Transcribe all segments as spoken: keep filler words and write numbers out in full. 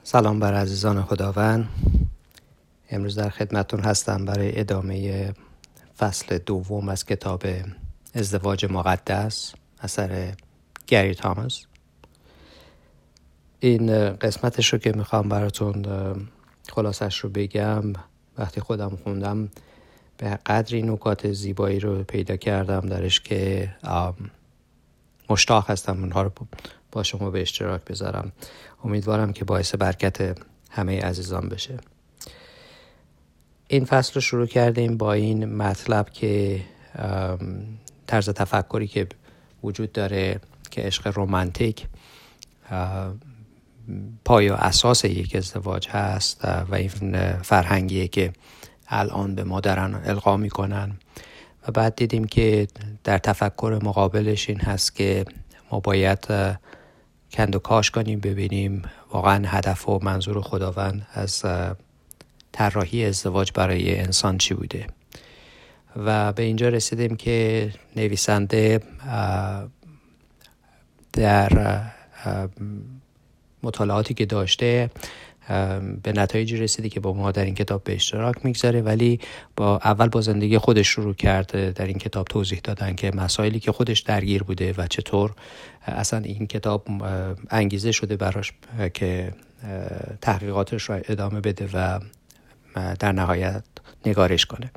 سلام بر عزیزان خداوند. امروز در خدمتتون هستم برای ادامه فصل دوم از کتاب ازدواج مقدس اثر گری تامس. این قسمتش رو که میخوام براتون خلاصش رو بگم، وقتی خودم خوندم به قدری نکات زیبایی رو پیدا کردم درش که مشتاق هستم اونها رو با شما به اشتراک بذارم. امیدوارم که باعث برکت همه عزیزان بشه. این فصل رو شروع کردیم با این مطلب که طرز تفکری که وجود داره که عشق رمانتیک پای و اساس یک ازدواج هست و این فرهنگیه که الان به ما دارن القا میکنن، و بعد دیدیم که در تفکر مقابلش این هست که ما باید کند و کاش کنیم، ببینیم واقعا هدف و منظور خداوند از طراحی ازدواج برای انسان چی بوده. و به اینجا رسیدیم که نویسنده در مطالعاتی که داشته به نتایجی رسیده که با ما در این کتاب به اشتراک میگذاره، ولی با اول با زندگی خودش شروع کرده در این کتاب توضیح دادن که مسائلی که خودش درگیر بوده و چطور اصلا این کتاب انگیزه شده براش که تحقیقاتش رو ادامه بده و در نهایت نگارش کنه.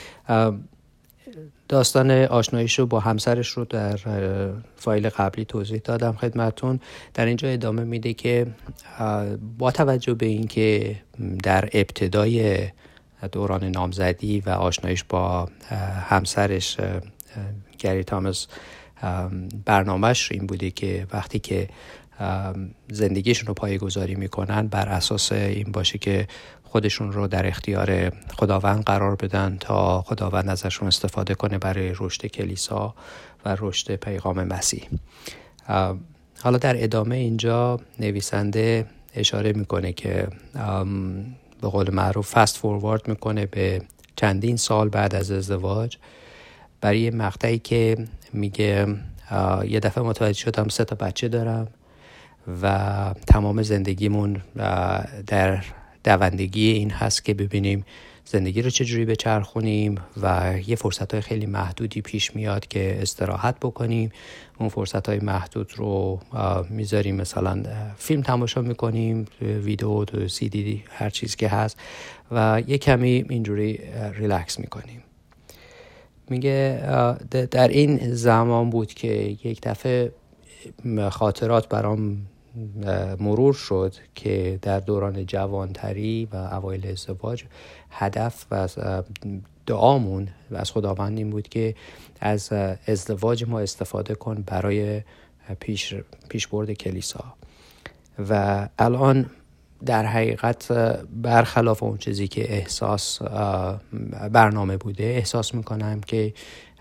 داستان آشناییش رو با همسرش رو در فایل قبلی توضیح دادم خدمتون. در اینجا ادامه میده که با توجه به این که در ابتدای دوران نامزدی و آشناییش با همسرش گری تامس برنامهش این بوده که وقتی که زندگیشون رو پایه‌گذاری میکنن بر اساس این باشه که خودشون رو در اختیار خداوند قرار بدن تا خداوند ازشون استفاده کنه برای رشد کلیسا و رشد پیغام مسیح. حالا در ادامه اینجا نویسنده اشاره میکنه که به قول معروف فست فوروارد میکنه به چندین سال بعد از ازدواج برای مقطعی که میگه یه دفعه متوجه شدم سه تا بچه دارم و تمام زندگیمون در دوندگی این هست که ببینیم زندگی رو چجوری بچرخونیم و یه فرصتهای خیلی محدودی پیش میاد که استراحت بکنیم. اون فرصتهای محدود رو میذاریم مثلا فیلم تماشا میکنیم، ویدیو، سی دی، هر چیز که هست و یه کمی اینجوری ریلکس میکنیم. میگه در این زمان بود که یک دفعه خاطرات برام مرور شد که در دوران جوانتری و اوایل ازدواج هدف و دعامون و از خداوند این بود که از ازدواج ما استفاده کن برای پیش پیشبرد کلیسا. و الان در حقیقت برخلاف اون چیزی که احساس برنامه بوده، احساس میکنم که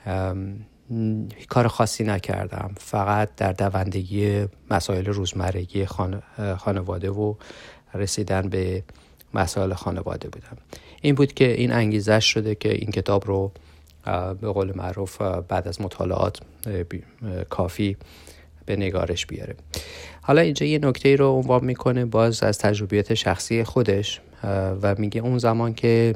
کار خاصی نکردم، فقط در دوندگی مسائل روزمرگی خان... خانواده و رسیدن به مسائل خانواده بودم. این بود که این انگیزش شده که این کتاب رو به قول معروف بعد از مطالعات کافی به نگارش بیاره. حالا اینجا یه نکته رو عنوان میکنه باز از تجربیات شخصی خودش و میگه اون زمان که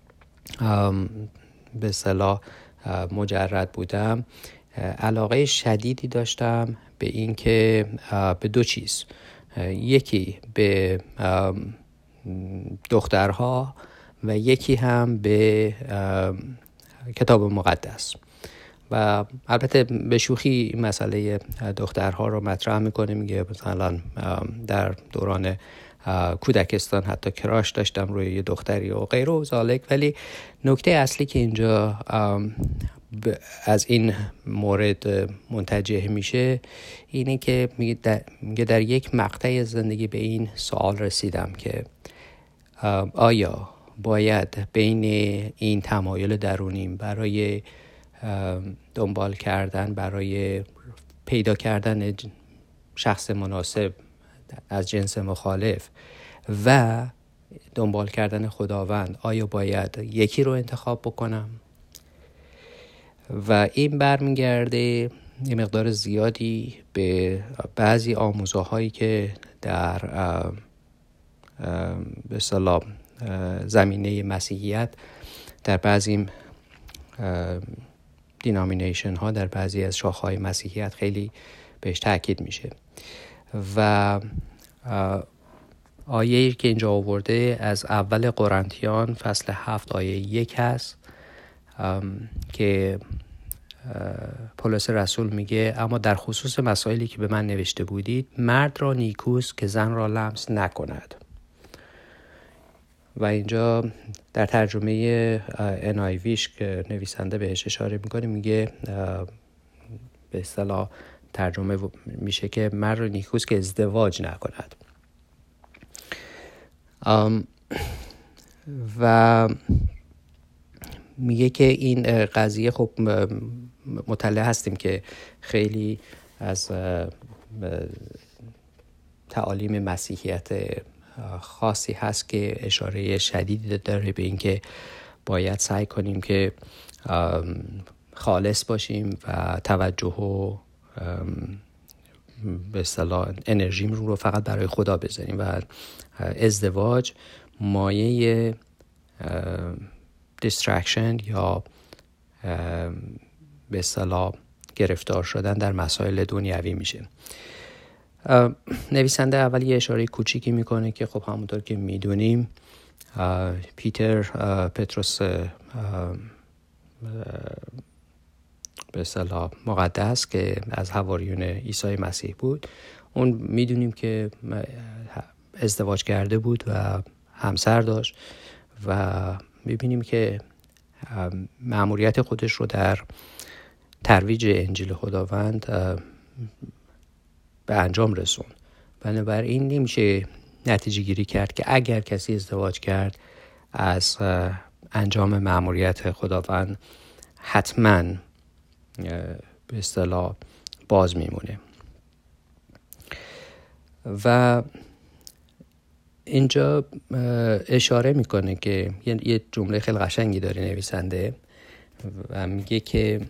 به اصطلاح مجرد بودم علاقه شدیدی داشتم به این که به دو چیز، یکی به دخترها و یکی هم به کتاب مقدس. و البته به شوخی مسئله دخترها رو مطرح میکنه، میگه مثلا در دوران کودکستان حتی کراش داشتم روی یه دختری و غیره و ذالک، ولی نکته اصلی که اینجا از این مورد منتجه میشه اینه که میگه در, در یک مقطع زندگی به این سوال رسیدم که آیا باید بین این تمایل درونیم برای دنبال کردن، برای پیدا کردن شخص مناسب از جنس مخالف و دنبال کردن خداوند، آیا باید یکی رو انتخاب بکنم؟ و این برمیگرده یه مقدار زیادی به بعضی آموزه‌هایی که در به اصطلاح زمینه مسیحیت در بعضی دینامینیشن ها، در بعضی از شاخه‌های مسیحیت خیلی بهش تاکید میشه. و آیه‌ای که اینجا آورده از اول قرنتیان فصل هفت آیه یک هست که پولس رسول میگه اما در خصوص مسائلی که به من نوشته بودید مرد را نیکوست که زن را لمس نکند. و اینجا در ترجمه ان آی ویش که نویسنده بهش اشاره میکنه میگه به اصطلاح ترجمه میشه که مرد را نیکوست که ازدواج نکند. و میگه که این قضیه خب مطلع هستیم که خیلی از تعالیم مسیحیت خاصی هست که اشاره شدیدی داره به اینکه باید سعی کنیم که خالص باشیم و توجه و به اصطلاح انرژیم رو فقط برای خدا بذاریم و ازدواج مایه دیسترکشن یا به اصطلاح گرفتار شدن در مسائل دنیوی میشه. نویسنده اول یه اشاره کوچیکی میکنه که خب همونطور که میدونیم پیتر پتروس به اصطلاح مقدس که از حواریون عیسی مسیح بود، اون میدونیم که ازدواج کرده بود و همسر داشت و میبینیم که مأموریت خودش رو در ترویج انجیل خداوند به انجام رسون. بنابراین نمیشه نتیجه گیری کرد که اگر کسی ازدواج کرد از انجام مأموریت خداوند حتما به اصطلاح باز میمونه. و اینجا اشاره میکنه که یه جمله خیلی قشنگی داره نویسنده و میگه که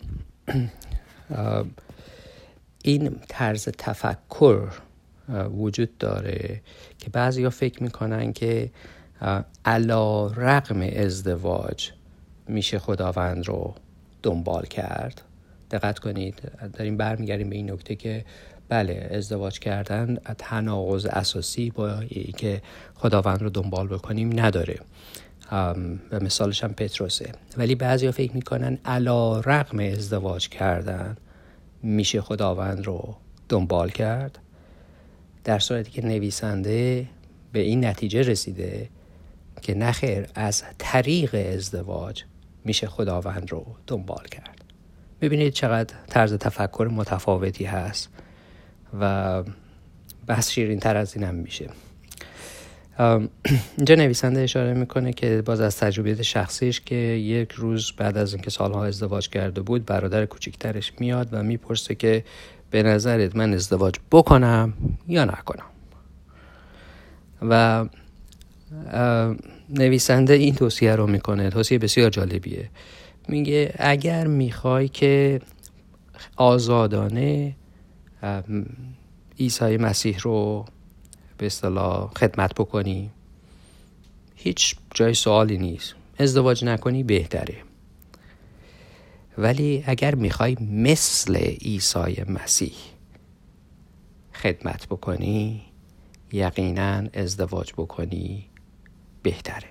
این طرز تفکر وجود داره که بعضیا فکر میکنن که علی رغم ازدواج میشه خداوند رو دنبال کرد. دقت کنید، داریم برمیگردیم به این نکته که بله، ازدواج کردن تناقض اساسی با که خداوند رو دنبال بکنیم نداره و مثالش هم پتروسه. ولی بعضیا فکر میکنن علی رغم ازدواج کردن میشه خداوند رو دنبال کرد، در صورتی که نویسنده به این نتیجه رسیده که نخیر، از طریق ازدواج میشه خداوند رو دنبال کرد. ببینید چقدر طرز تفکر متفاوتی هست و بحث شیرین تر از این هم میشه. اینجا نویسنده اشاره میکنه که باز از تجربیات شخصیش که یک روز بعد از اینکه سالها ازدواج کرده بود، برادر کوچکترش میاد و میپرسه که به نظرت من ازدواج بکنم یا نکنم؟ و نویسنده این توصیه رو میکنه، توصیه بسیار جالبیه. میگه اگر میخوای که آزادانه عیسی مسیح رو به اصطلاح خدمت بکنی، هیچ جای سوالی نیست، ازدواج نکنی بهتره. ولی اگر میخوای مثل عیسی مسیح خدمت بکنی، یقینا ازدواج بکنی بهتره.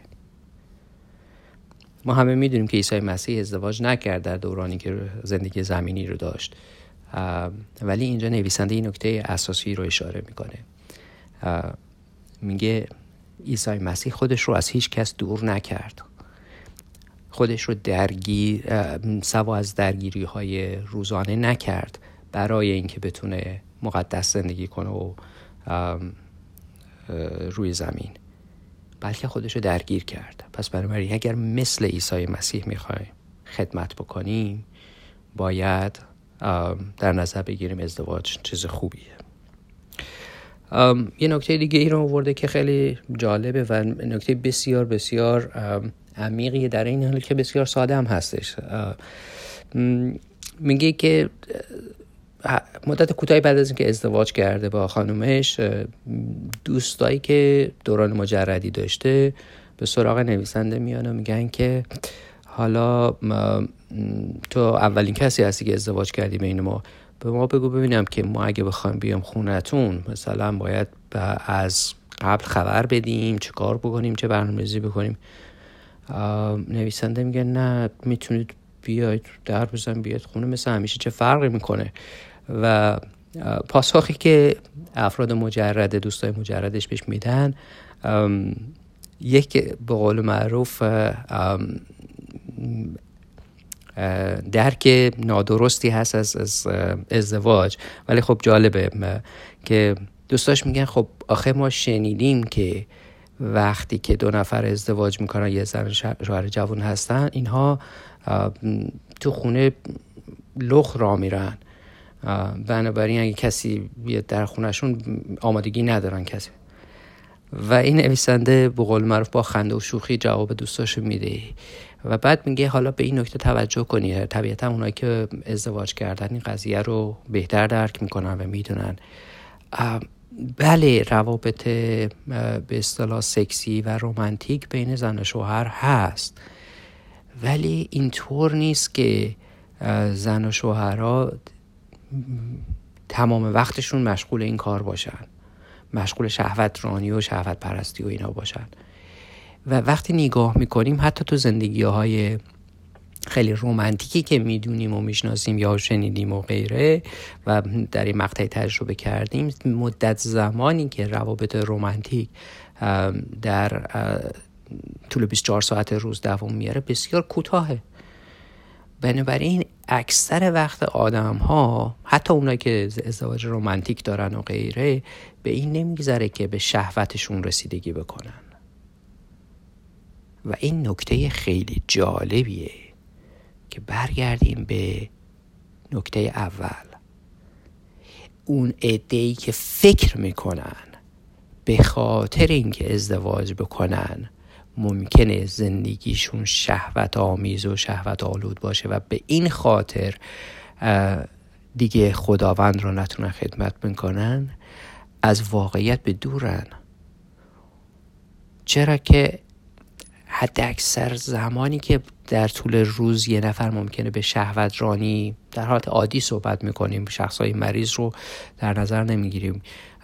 ما همه میدونیم که عیسی مسیح ازدواج نکرد در دورانی که زندگی زمینی رو داشت، ولی اینجا نویسنده این نکته اساسی رو اشاره میکنه. میگه عیسی مسیح خودش رو از هیچ کس دور نکرد، خودش رو درگیر سوا از درگیری های روزانه نکرد برای اینکه بتونه مقدس زندگی کنه و روی زمین، بلکه خودش رو درگیر کرد. پس بنابراین اگر مثل عیسی مسیح میخوای خدمت بکنیم، باید در نظر بگیریم ازدواج چیز خوبیه. یه نکته دیگه ای رو آورده که خیلی جالبه و نکته بسیار بسیار عمیقی در این حال که بسیار ساده هم هستش. میگه که مدت کوتاهی بعد از اینکه ازدواج کرده با خانومش، دوستایی که دوران مجردی داشته به سراغ نویسنده میان و میگن که حالا تو اولین کسی هستی که ازدواج کردی بین ما، به ما بگو ببینم که ما اگه بخوایم بیام خونتون مثلا باید از قبل خبر بدیم، چه کار بکنیم، چه برنامه‌ریزی بکنیم. نویسنده میگه نه، میتونید بیاید در بزن بیاید خونه مثل همیشه، چه فرقی میکنه. و پاسخی که افراد مجرد، دوستای مجردش بهش میدن، یک به قول معروف درک نادرستی هست از, از ازدواج. ولی خب جالبه که دوستاش میگن خب آخه ما شنیدیم که وقتی که دو نفر ازدواج میکنن، یه زن شوهر جوان هستن، اینها تو خونه لخ را میرن، بنابراین اگه کسی بیاد در خونهشون آمادگی ندارن کسی. و این نویسنده به قول معروف با خنده و شوخی جواب دوستاشو میده و بعد میگه حالا به این نکته توجه کنی، طبیعتا اونایی که ازدواج کردن این قضیه رو بهتر درک میکنن و میدونن بله روابط به اصطلاح سکسی و رمانتیک بین زن و شوهر هست، ولی اینطور نیست که زن و شوهرها تمام وقتشون مشغول این کار باشن، مشغول شهوت رانی و شهوت پرستی و اینا باشن. و وقتی نگاه میکنیم حتی تو زندگی های خیلی رمانتیکی که میدونیم و میشناسیم یا شنیدیم و غیره و در این مقطع تجربه کردیم، مدت زمانی که روابط رمانتیک در طول بیست و چهار ساعت روز دوام میاره بسیار کوتاهه. بنابراین اکثر وقت آدم ها، حتی اونایی که ازدواج رمانتیک دارن و غیره، به این نمیگذره که به شهوتشون رسیدگی بکنن. و این نکته خیلی جالبیه که برگردیم به نکته اول. اون عده‌ای که فکر میکنن به خاطر اینکه ازدواج بکنن ممکنه زندگیشون شهوت آمیز و شهوت آلود باشه و به این خاطر دیگه خداوند رو نتونن خدمت بکنن، از واقعیت به دورن. چرا که حد اکثر زمانی که در طول روز یه نفر ممکنه به شهوت رانی، در حالت عادی صحبت میکنیم، شخصای مریض رو در نظر نمیگیریم،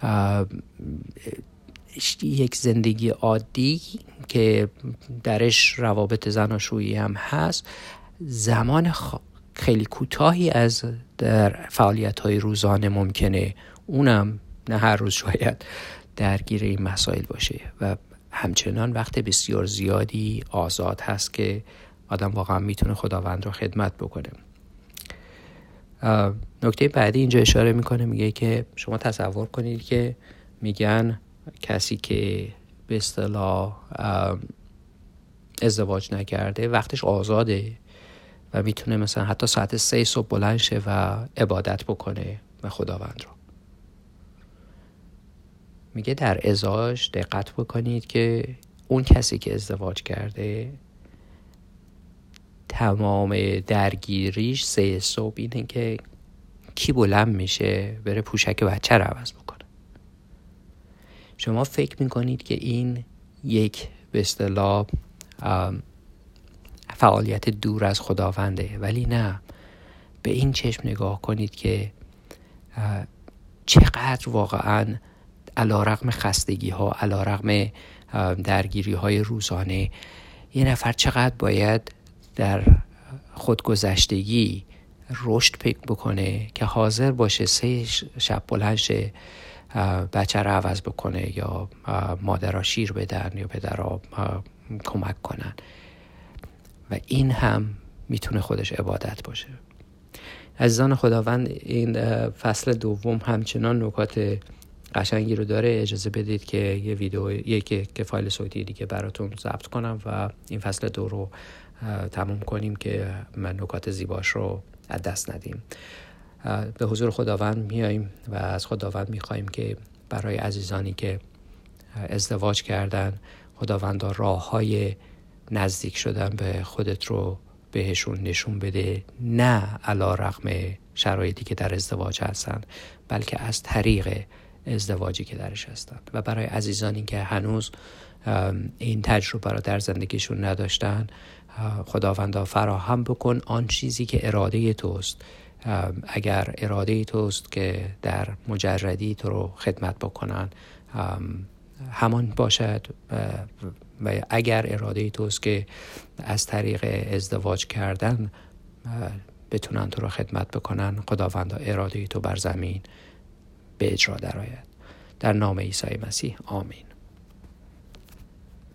یک زندگی عادی که درش روابط زناشویی هم هست، زمان خیلی کوتاهی از در فعالیت‌های روزانه ممکنه، اونم نه هر روز شاید، درگیر این مسائل باشه و همچنان وقت بسیار زیادی آزاد هست که آدم واقعا میتونه خداوند رو خدمت بکنه. نکته بعدی اینجا اشاره میکنه، میگه که شما تصور کنید که میگن کسی که به اصطلاح ازدواج نکرده وقتش آزاده و میتونه مثلا حتی ساعت سه صبح بلند شه و عبادت بکنه و خداوند رو. میگه در ازاش دقت بکنید که اون کسی که ازدواج کرده تمام درگیریش سه صبح اینه که کی بلند میشه بره پوشک بچه رو عوض بکنه. شما فکر میکنید که این یک به اصطلاح فعالیت دور از خداونده، ولی نه. به این چشم نگاه کنید که چقدر واقعا علیرغم خستگی ها، علیرغم درگیری های روزانه، یه نفر چقدر باید در خودگذشتگی رشد پیدا بکنه که حاضر باشه سه شب بلند شه بچه رو عوض بکنه یا مادرها شیر بدن یا پدرها کمک کنن. و این هم میتونه خودش عبادت باشه. عزیزان خداوند، این فصل دوم همچنان نکات قشنگی رو داره. اجازه بدید که یه ویدیو یک که فایل صوتی دیگه براتون ضبط کنم و این فصل دو رو تموم کنیم که من نکات زیباش رو از دست ندیم. به حضور خداوند میاییم و از خداوند میخوایم که برای عزیزانی که ازدواج کردن، خداوند راه‌های نزدیک شدن به خودت رو بهشون نشون بده نه علی رغم شرایطی که در ازدواج هستن، بلکه از طریق ازدواجی که درش هستن. و برای عزیزانی که هنوز این تجربه را در زندگیشون نداشتن، خداوندا فراهم بکن آن چیزی که اراده توست. اگر اراده توست که در مجردی تو رو خدمت بکنن همان باشد، و اگر اراده توست که از طریق ازدواج کردن بتونن تو رو خدمت بکنن، خداوندا اراده تو بر زمین به اجرا درآید. در نام عیسی مسیح آمین.